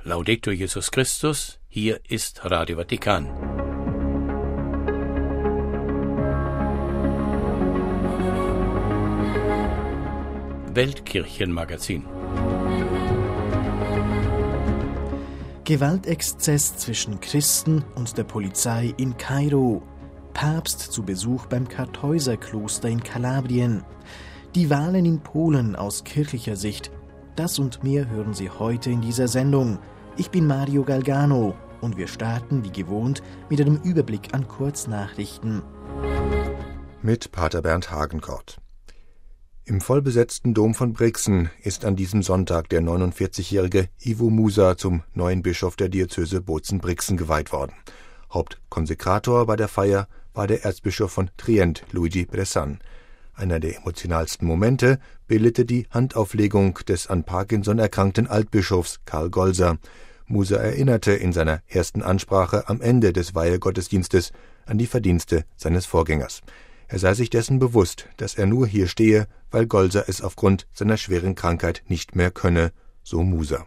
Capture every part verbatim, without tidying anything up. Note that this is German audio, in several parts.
Laudetur Jesus Christus, hier ist Radio Vatikan. Weltkirchenmagazin. Gewaltexzess zwischen Christen und der Polizei in Kairo. Papst zu Besuch beim Kartäuserkloster in Kalabrien. Die Wahlen in Polen aus kirchlicher Sicht. Das und mehr hören Sie heute in dieser Sendung. Ich bin Mario Galgano und wir starten wie gewohnt mit einem Überblick an Kurznachrichten. Mit Pater Bernd Hagenkort. Im vollbesetzten Dom von Brixen ist an diesem Sonntag der neunundvierzigjährige Ivo Musa zum neuen Bischof der Diözese Bozen-Brixen geweiht worden. Hauptkonsekrator bei der Feier war der Erzbischof von Trient, Luigi Bressan. Einer der emotionalsten Momente bildete die Handauflegung des an Parkinson erkrankten Altbischofs Karl Golser. Musa erinnerte in seiner ersten Ansprache am Ende des Weihegottesdienstes an die Verdienste seines Vorgängers. Er sei sich dessen bewusst, dass er nur hier stehe, weil Golser es aufgrund seiner schweren Krankheit nicht mehr könne, so Musa.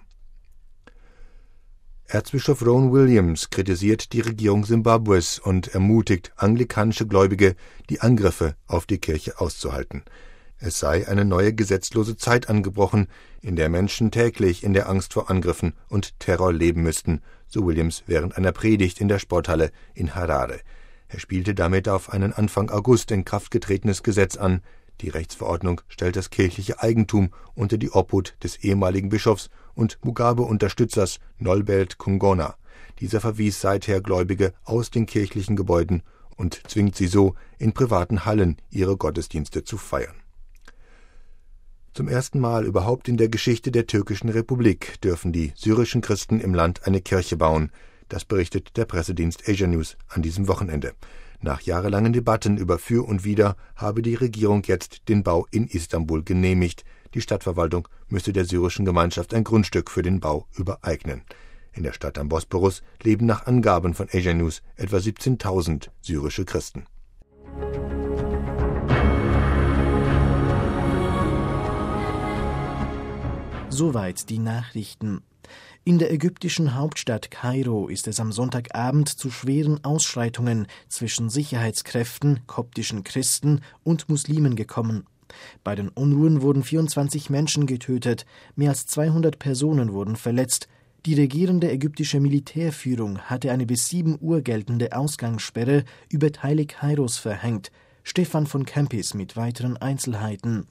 Erzbischof Rowan Williams kritisiert die Regierung Simbabwes und ermutigt anglikanische Gläubige, die Angriffe auf die Kirche auszuhalten. Es sei eine neue gesetzlose Zeit angebrochen, in der Menschen täglich in der Angst vor Angriffen und Terror leben müssten, so Williams während einer Predigt in der Sporthalle in Harare. Er spielte damit auf ein Anfang August in Kraft getretenes Gesetz an. Die Rechtsverordnung stellt das kirchliche Eigentum unter die Obhut des ehemaligen Bischofs und Mugabe-Unterstützers Nolbert Kungona. Dieser verwies seither Gläubige aus den kirchlichen Gebäuden und zwingt sie so, in privaten Hallen ihre Gottesdienste zu feiern. Zum ersten Mal überhaupt in der Geschichte der türkischen Republik dürfen die syrischen Christen im Land eine Kirche bauen. Das berichtet der Pressedienst Asia News an diesem Wochenende. Nach jahrelangen Debatten über Für und Wider habe die Regierung jetzt den Bau in Istanbul genehmigt. Die Stadtverwaltung müsse der syrischen Gemeinschaft ein Grundstück für den Bau übereignen. In der Stadt am Bosporus leben nach Angaben von Asia News etwa siebzehntausend syrische Christen. Soweit die Nachrichten. In der ägyptischen Hauptstadt Kairo ist es am Sonntagabend zu schweren Ausschreitungen zwischen Sicherheitskräften, koptischen Christen und Muslimen gekommen. Bei den Unruhen wurden vierundzwanzig Menschen getötet, mehr als zweihundert Personen wurden verletzt. Die regierende ägyptische Militärführung hatte eine bis sieben Uhr geltende Ausgangssperre über Teile Kairos verhängt. Stefan von Kempis mit weiteren Einzelheiten.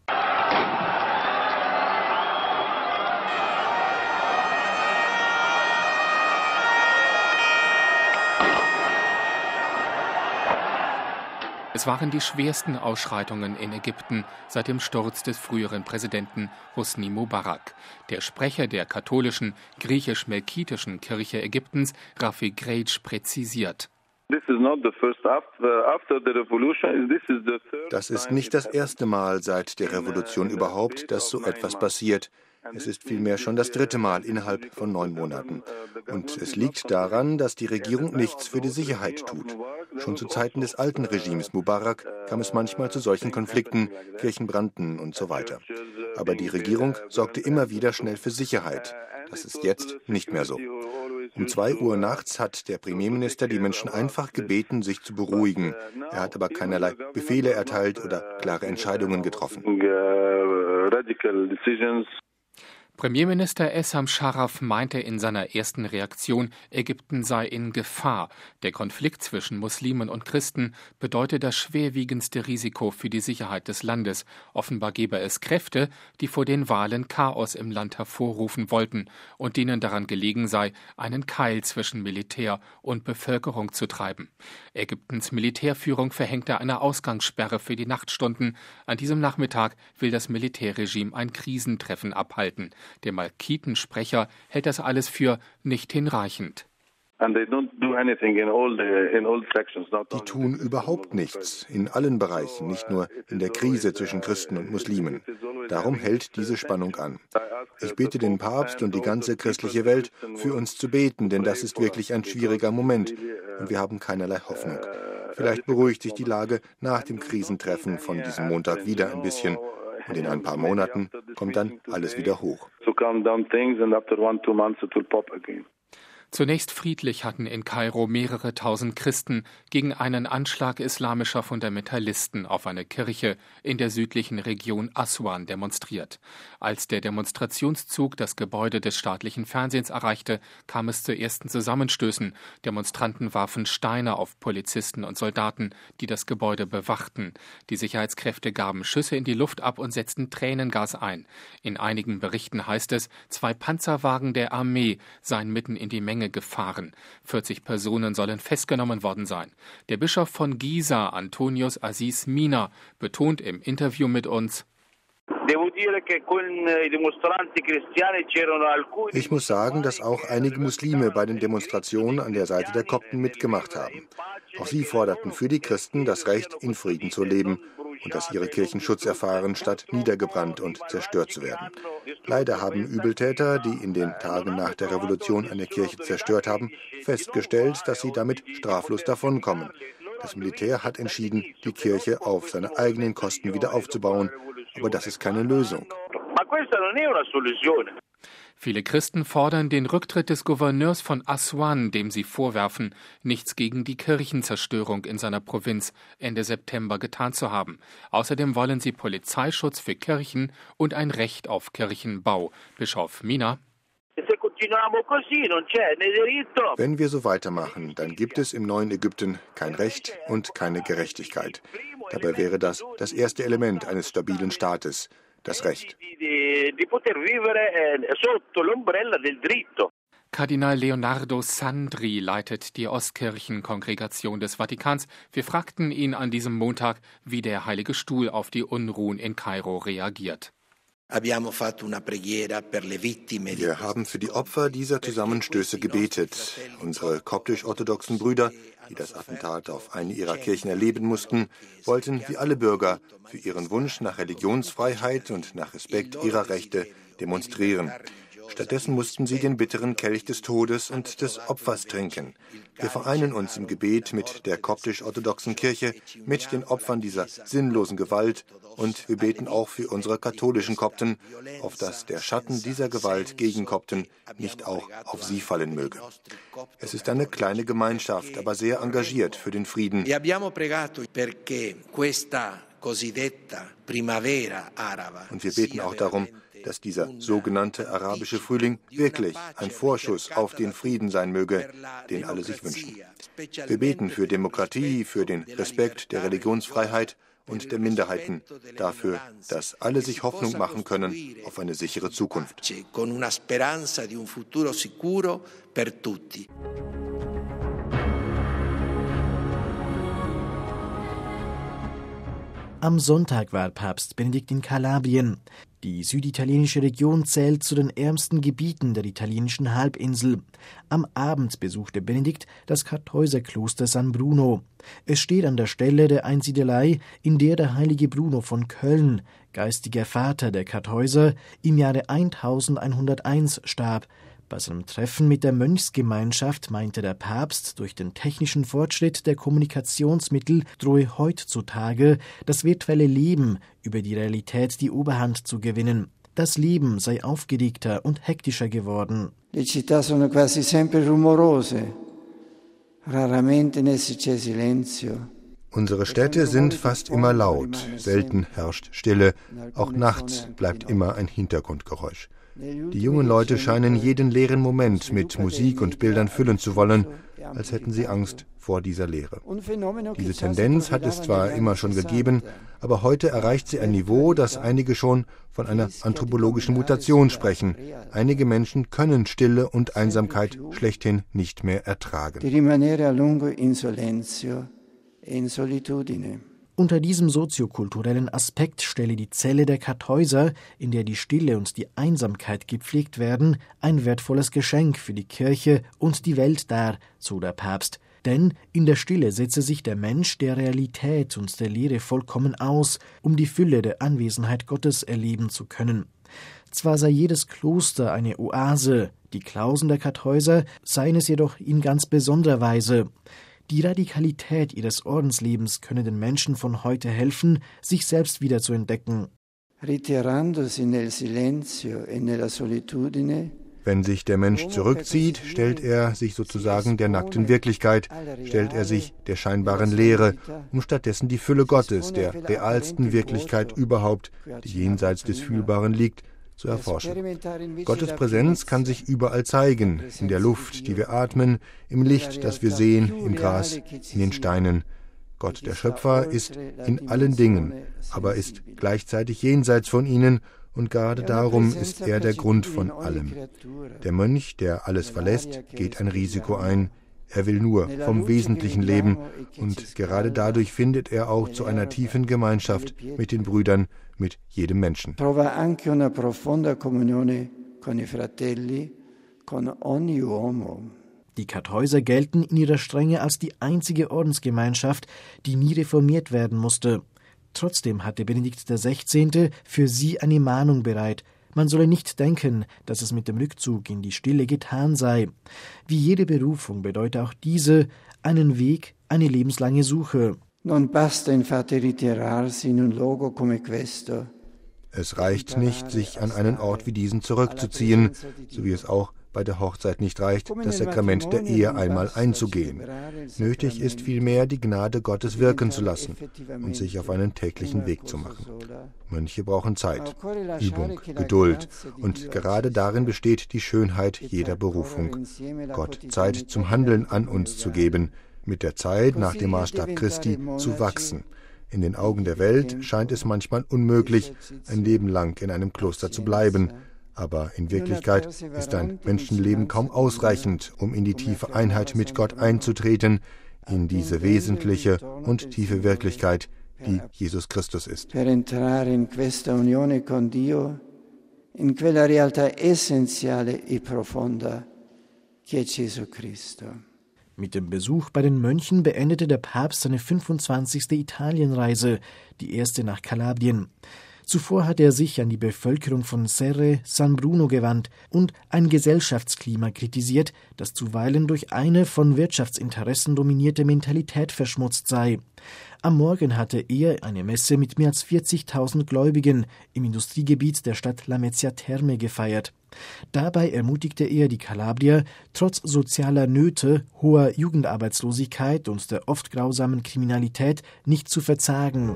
Es waren die schwersten Ausschreitungen in Ägypten seit dem Sturz des früheren Präsidenten Hosni Mubarak. Der Sprecher der katholischen griechisch-melkitischen Kirche Ägyptens, Rafi Grejc, präzisiert: Das ist nicht das erste Mal seit der Revolution überhaupt, dass so etwas passiert. Es ist vielmehr schon das dritte Mal innerhalb von neun Monaten. Und es liegt daran, dass die Regierung nichts für die Sicherheit tut. Schon zu Zeiten des alten Regimes Mubarak kam es manchmal zu solchen Konflikten, Kirchen brannten und so weiter. Aber die Regierung sorgte immer wieder schnell für Sicherheit. Das ist jetzt nicht mehr so. Um zwei Uhr nachts hat der Premierminister die Menschen einfach gebeten, sich zu beruhigen. Er hat aber keinerlei Befehle erteilt oder klare Entscheidungen getroffen. Premierminister Essam Sharaf meinte in seiner ersten Reaktion, Ägypten sei in Gefahr. Der Konflikt zwischen Muslimen und Christen bedeute das schwerwiegendste Risiko für die Sicherheit des Landes. Offenbar gebe es Kräfte, die vor den Wahlen Chaos im Land hervorrufen wollten und denen daran gelegen sei, einen Keil zwischen Militär und Bevölkerung zu treiben. Ägyptens Militärführung verhängte eine Ausgangssperre für die Nachtstunden. An diesem Nachmittag will das Militärregime ein Krisentreffen abhalten. Der Malkitensprecher hält das alles für nicht hinreichend. Die tun überhaupt nichts, in allen Bereichen, nicht nur in der Krise zwischen Christen und Muslimen. Darum hält diese Spannung an. Ich bitte den Papst und die ganze christliche Welt, für uns zu beten, denn das ist wirklich ein schwieriger Moment und wir haben keinerlei Hoffnung. Vielleicht beruhigt sich die Lage nach dem Krisentreffen von diesem Montag wieder ein bisschen. Und in ein paar Monaten kommt dann alles wieder hoch. Zunächst friedlich hatten in Kairo mehrere tausend Christen gegen einen Anschlag islamischer Fundamentalisten auf eine Kirche in der südlichen Region Aswan demonstriert. Als der Demonstrationszug das Gebäude des staatlichen Fernsehens erreichte, kam es zu ersten Zusammenstößen. Demonstranten warfen Steine auf Polizisten und Soldaten, die das Gebäude bewachten. Die Sicherheitskräfte gaben Schüsse in die Luft ab und setzten Tränengas ein. In einigen Berichten heißt es, zwei Panzerwagen der Armee seien mitten in die Menge gefahren. vierzig Personen sollen festgenommen worden sein. Der Bischof von Giza, Antonius Aziz Mina, betont im Interview mit uns: Ich muss sagen, dass auch einige Muslime bei den Demonstrationen an der Seite der Kopten mitgemacht haben. Auch sie forderten für die Christen das Recht, in Frieden zu leben und dass ihre Kirchen Schutz erfahren, statt niedergebrannt und zerstört zu werden. Leider haben Übeltäter, die in den Tagen nach der Revolution eine Kirche zerstört haben, festgestellt, dass sie damit straflos davonkommen. Das Militär hat entschieden, die Kirche auf seine eigenen Kosten wieder aufzubauen, aber das ist keine Lösung. Viele Christen fordern den Rücktritt des Gouverneurs von Aswan, dem sie vorwerfen, nichts gegen die Kirchenzerstörung in seiner Provinz Ende September getan zu haben. Außerdem wollen sie Polizeischutz für Kirchen und ein Recht auf Kirchenbau. Bischof Mina: Wenn wir so weitermachen, dann gibt es im neuen Ägypten kein Recht und keine Gerechtigkeit. Dabei wäre das das erste Element eines stabilen Staates, das Recht. Kardinal Leonardo Sandri leitet die Ostkirchenkongregation des Vatikans. Wir fragten ihn an diesem Montag, wie der Heilige Stuhl auf die Unruhen in Kairo reagiert. Wir haben für die Opfer dieser Zusammenstöße gebetet. Unsere koptisch-orthodoxen Brüder, die das Attentat auf eine ihrer Kirchen erleben mussten, wollten wie alle Bürger für ihren Wunsch nach Religionsfreiheit und nach Respekt ihrer Rechte demonstrieren. Stattdessen mussten sie den bitteren Kelch des Todes und des Opfers trinken. Wir vereinen uns im Gebet mit der koptisch-orthodoxen Kirche, mit den Opfern dieser sinnlosen Gewalt, und wir beten auch für unsere katholischen Kopten, auf dass der Schatten dieser Gewalt gegen Kopten nicht auch auf sie fallen möge. Es ist eine kleine Gemeinschaft, aber sehr engagiert für den Frieden. Und wir beten auch darum, dass dieser sogenannte arabische Frühling wirklich ein Vorschuss auf den Frieden sein möge, den alle sich wünschen. Wir beten für Demokratie, für den Respekt der Religionsfreiheit und der Minderheiten, dafür, dass alle sich Hoffnung machen können auf eine sichere Zukunft. Am Sonntag war Papst Benedikt in Kalabrien. Die süditalienische Region zählt zu den ärmsten Gebieten der italienischen Halbinsel. Am Abend besuchte Benedikt das Kartäuserkloster San Bruno. Es steht an der Stelle der Einsiedelei, in der der heilige Bruno von Köln, geistiger Vater der Kartäuser, im Jahre elfhunderteins starb. Bei seinem Treffen mit der Mönchsgemeinschaft meinte der Papst, durch den technischen Fortschritt der Kommunikationsmittel drohe heutzutage das virtuelle Leben über die Realität die Oberhand zu gewinnen. Das Leben sei aufgeregter und hektischer geworden. Le città sono quasi sempre rumorose, raramente ne c'è silenzio. Unsere Städte sind fast immer laut, selten herrscht Stille, auch nachts bleibt immer ein Hintergrundgeräusch. Die jungen Leute scheinen jeden leeren Moment mit Musik und Bildern füllen zu wollen, als hätten sie Angst vor dieser Leere. Diese Tendenz hat es zwar immer schon gegeben, aber heute erreicht sie ein Niveau, dass einige schon von einer anthropologischen Mutation sprechen. Einige Menschen können Stille und Einsamkeit schlechthin nicht mehr ertragen. Unter diesem soziokulturellen Aspekt stelle die Zelle der Kartäuser, in der die Stille und die Einsamkeit gepflegt werden, ein wertvolles Geschenk für die Kirche und die Welt dar, so der Papst. Denn in der Stille setze sich der Mensch der Realität und der Lehre vollkommen aus, um die Fülle der Anwesenheit Gottes erleben zu können. Zwar sei jedes Kloster eine Oase, die Klausen der Kartäuser seien es jedoch in ganz besonderer Weise. Die Radikalität ihres Ordenslebens könne den Menschen von heute helfen, sich selbst wieder zu entdecken. ritirandosi nel silenzio e nella solitudine. Wenn sich der Mensch zurückzieht, stellt er sich sozusagen der nackten Wirklichkeit, stellt er sich der scheinbaren Leere, um stattdessen die Fülle Gottes, der realsten Wirklichkeit überhaupt, die jenseits des Fühlbaren liegt, zu erforschen. Gottes Präsenz kann sich überall zeigen, in der Luft, die wir atmen, im Licht, das wir sehen, im Gras, in den Steinen. Gott, der Schöpfer, ist in allen Dingen, aber ist gleichzeitig jenseits von ihnen, und gerade darum ist er der Grund von allem. Der Mönch, der alles verlässt, geht ein Risiko ein. Er will nur vom Wesentlichen leben, und gerade dadurch findet er auch zu einer tiefen Gemeinschaft mit den Brüdern, mit jedem Menschen. Trova anche una profonda comunione con i fratelli, con ogni uomo. Die Kartäuser gelten in ihrer Strenge als die einzige Ordensgemeinschaft, die nie reformiert werden musste. Trotzdem hatte Benedikt der Sechzehnte für sie eine Mahnung bereit. Man solle nicht denken, dass es mit dem Rückzug in die Stille getan sei. Wie jede Berufung bedeutet auch diese einen Weg, eine lebenslange Suche. Non basta infatti ritirarsi in un luogo come questo. Es reicht nicht, sich an einen Ort wie diesen zurückzuziehen, so wie es auch bei der Hochzeit nicht reicht, das Sakrament der Ehe einmal einzugehen. Nötig ist vielmehr, die Gnade Gottes wirken zu lassen und sich auf einen täglichen Weg zu machen. Mönche brauchen Zeit, Übung, Geduld, und gerade darin besteht die Schönheit jeder Berufung, Gott Zeit zum Handeln an uns zu geben, mit der Zeit nach dem Maßstab Christi zu wachsen. In den Augen der Welt scheint es manchmal unmöglich, ein Leben lang in einem Kloster zu bleiben, aber in Wirklichkeit ist ein Menschenleben kaum ausreichend, um in die tiefe Einheit mit Gott einzutreten, in diese wesentliche und tiefe Wirklichkeit, die Jesus Christus ist. Per entrare in questa unione con Dio, in quella realtà essenziale e profonda che è Gesù Cristo. Mit dem Besuch bei den Mönchen beendete der Papst seine fünfundzwanzigste Italienreise, die erste nach Kalabrien. Zuvor hatte er sich an die Bevölkerung von Serre San Bruno gewandt und ein Gesellschaftsklima kritisiert, das zuweilen durch eine von Wirtschaftsinteressen dominierte Mentalität verschmutzt sei. Am Morgen hatte er eine Messe mit mehr als vierzigtausend Gläubigen im Industriegebiet der Stadt Lamezia Terme gefeiert. Dabei ermutigte er die Kalabrier, trotz sozialer Nöte, hoher Jugendarbeitslosigkeit und der oft grausamen Kriminalität nicht zu verzagen.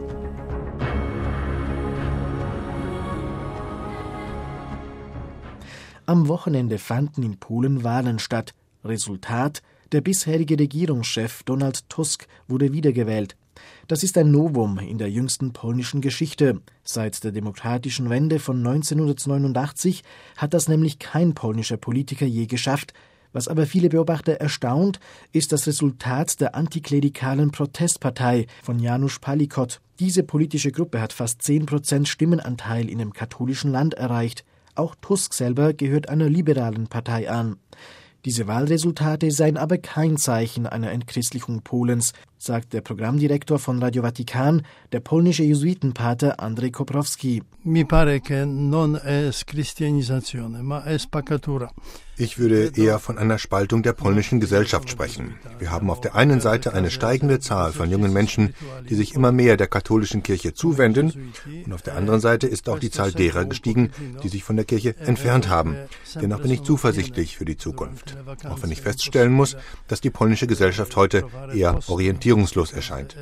Am Wochenende fanden in Polen Wahlen statt. Resultat: der bisherige Regierungschef Donald Tusk wurde wiedergewählt. Das ist ein Novum in der jüngsten polnischen Geschichte. Seit der demokratischen Wende von neunzehnhundertneunundachtzig hat das nämlich kein polnischer Politiker je geschafft. Was aber viele Beobachter erstaunt, ist das Resultat der antiklerikalen Protestpartei von Janusz Palikot. Diese politische Gruppe hat fast zehn Prozent Stimmenanteil in dem katholischen Land erreicht. Auch Tusk selber gehört einer liberalen Partei an. Diese Wahlresultate seien aber kein Zeichen einer Entchristlichung Polens, sagt der Programmdirektor von Radio Vatikan, der polnische Jesuitenpater Andrzej Koprowski. Mi pare che non è cristianizzazione, ma è spaccatura. Ich würde eher von einer Spaltung der polnischen Gesellschaft sprechen. Wir haben auf der einen Seite eine steigende Zahl von jungen Menschen, die sich immer mehr der katholischen Kirche zuwenden, und auf der anderen Seite ist auch die Zahl derer gestiegen, die sich von der Kirche entfernt haben. Dennoch bin ich zuversichtlich für die Zukunft, auch wenn ich feststellen muss, dass die polnische Gesellschaft heute eher orientierungslos erscheint.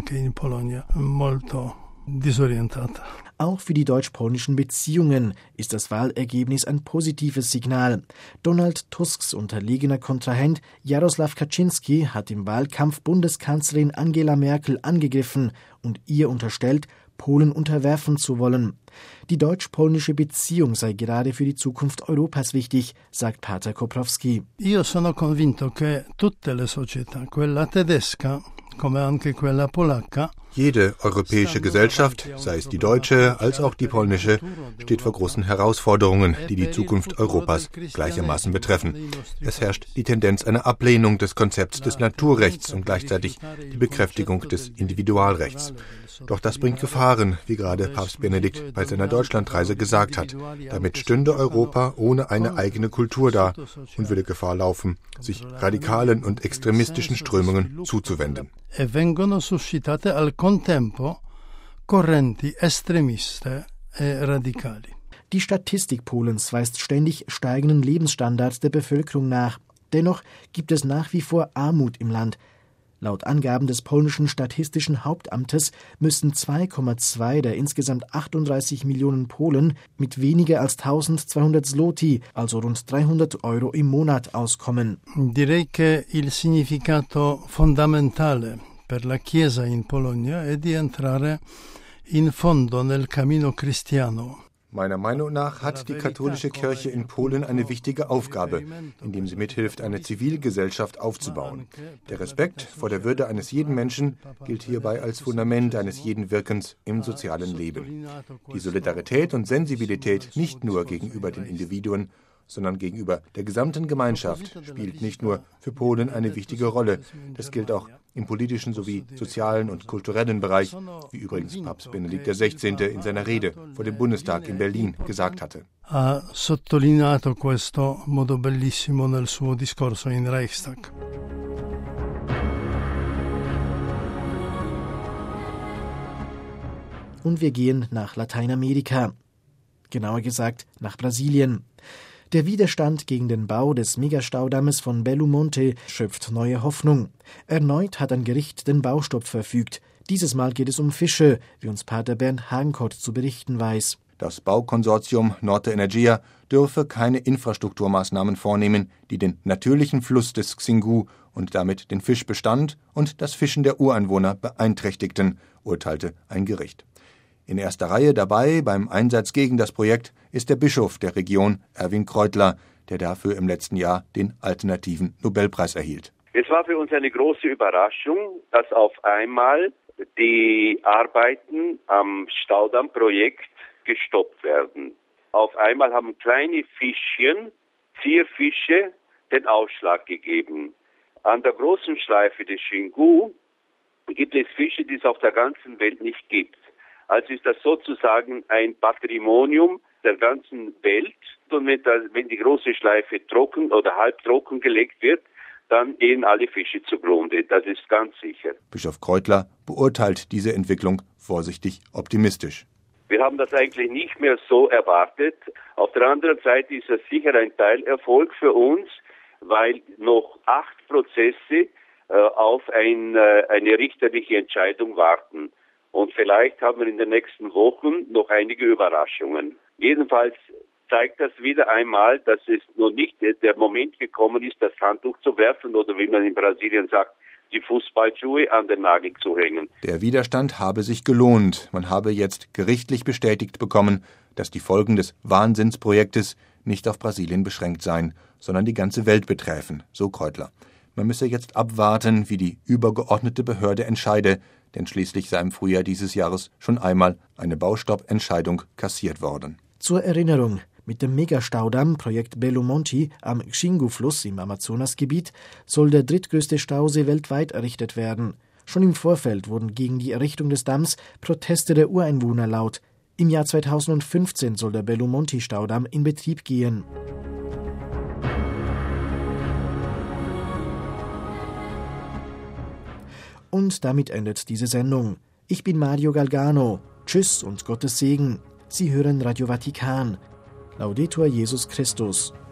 Auch für die deutsch-polnischen Beziehungen ist das Wahlergebnis ein positives Signal. Donald Tusks unterlegener Kontrahent Jarosław Kaczynski hat im Wahlkampf Bundeskanzlerin Angela Merkel angegriffen und ihr unterstellt, Polen unterwerfen zu wollen. Die deutsch-polnische Beziehung sei gerade für die Zukunft Europas wichtig, sagt Pater Koprowski. Io sono convinto che tutte le società, quella tedesca come anche quella polacca, jede europäische Gesellschaft, sei es die deutsche als auch die polnische, steht vor großen Herausforderungen, die die Zukunft Europas gleichermaßen betreffen. Es herrscht die Tendenz einer Ablehnung des Konzepts des Naturrechts und gleichzeitig die Bekräftigung des Individualrechts. Doch das bringt Gefahren, wie gerade Papst Benedikt bei seiner Deutschlandreise gesagt hat. Damit stünde Europa ohne eine eigene Kultur da und würde Gefahr laufen, sich radikalen und extremistischen Strömungen zuzuwenden. E vengono suscitate al contempo correnti estremiste e radicali. Die Statistik Polens weist ständig steigenden Lebensstandards der Bevölkerung nach. Dennoch gibt es nach wie vor Armut im Land. Laut Angaben des polnischen Statistischen Hauptamtes müssten zwei Komma zwei der insgesamt achtunddreißig Millionen Polen mit weniger als tausendzweihundert Zloty, also rund dreihundert Euro im Monat, auskommen. Direi che il significato fondamentale per la Chiesa in Polonia è di entrare in fondo nel cammino cristiano. Meiner Meinung nach hat die katholische Kirche in Polen eine wichtige Aufgabe, indem sie mithilft, eine Zivilgesellschaft aufzubauen. Der Respekt vor der Würde eines jeden Menschen gilt hierbei als Fundament eines jeden Wirkens im sozialen Leben. Die Solidarität und Sensibilität nicht nur gegenüber den Individuen, sondern gegenüber der gesamten Gemeinschaft spielt nicht nur für Polen eine wichtige Rolle. Das gilt auch im politischen sowie sozialen und kulturellen Bereich, wie übrigens Papst Benedikt der Sechzehnte in seiner Rede vor dem Bundestag in Berlin gesagt hatte. Ha sottolineato questo modo bellissimo nel suo discorso in Reichstag. Und wir gehen nach Lateinamerika, genauer gesagt nach Brasilien. Der Widerstand gegen den Bau des Megastaudammes von Belo Monte schöpft neue Hoffnung. Erneut hat ein Gericht den Baustopp verfügt. Dieses Mal geht es um Fische, wie uns Pater Bernd Hagenkort zu berichten weiß. Das Baukonsortium Norte Energia dürfe keine Infrastrukturmaßnahmen vornehmen, die den natürlichen Fluss des Xingu und damit den Fischbestand und das Fischen der Ureinwohner beeinträchtigten, urteilte ein Gericht. In erster Reihe dabei beim Einsatz gegen das Projekt ist der Bischof der Region, Erwin Kreutler, der dafür im letzten Jahr den alternativen Nobelpreis erhielt. Es war für uns eine große Überraschung, dass auf einmal die Arbeiten am Staudammprojekt gestoppt werden. Auf einmal haben kleine Fischchen, Zierfische, den Ausschlag gegeben. An der großen Schleife des Xingu gibt es Fische, die es auf der ganzen Welt nicht gibt. Also ist das sozusagen ein Patrimonium der ganzen Welt. Und wenn, das, wenn die große Schleife trocken oder halb trocken gelegt wird, dann gehen alle Fische zugrunde. Das ist ganz sicher. Bischof Kreutler beurteilt diese Entwicklung vorsichtig optimistisch. Wir haben das eigentlich nicht mehr so erwartet. Auf der anderen Seite ist das sicher ein Teilerfolg für uns, weil noch acht Prozesse äh, auf ein, äh, eine richterliche Entscheidung warten. Und vielleicht haben wir in den nächsten Wochen noch einige Überraschungen. Jedenfalls zeigt das wieder einmal, dass es noch nicht der Moment gekommen ist, das Handtuch zu werfen oder wie man in Brasilien sagt, die Fußballschuhe an den Nagel zu hängen. Der Widerstand habe sich gelohnt. Man habe jetzt gerichtlich bestätigt bekommen, dass die Folgen des Wahnsinnsprojektes nicht auf Brasilien beschränkt seien, sondern die ganze Welt beträfen, so Kreutler. Man müsse jetzt abwarten, wie die übergeordnete Behörde entscheide, denn schließlich sei im Frühjahr dieses Jahres schon einmal eine Baustoppentscheidung kassiert worden. Zur Erinnerung, mit dem Megastaudamm Projekt Belo Monte am Xingu-Fluss im Amazonasgebiet soll der drittgrößte Stausee weltweit errichtet werden. Schon im Vorfeld wurden gegen die Errichtung des Damms Proteste der Ureinwohner laut. Im Jahr zweitausendfünfzehn soll der Belo Monte-Staudamm in Betrieb gehen. Und damit endet diese Sendung. Ich bin Mario Galgano. Tschüss und Gottes Segen. Sie hören Radio Vatikan. Laudetur Jesus Christus.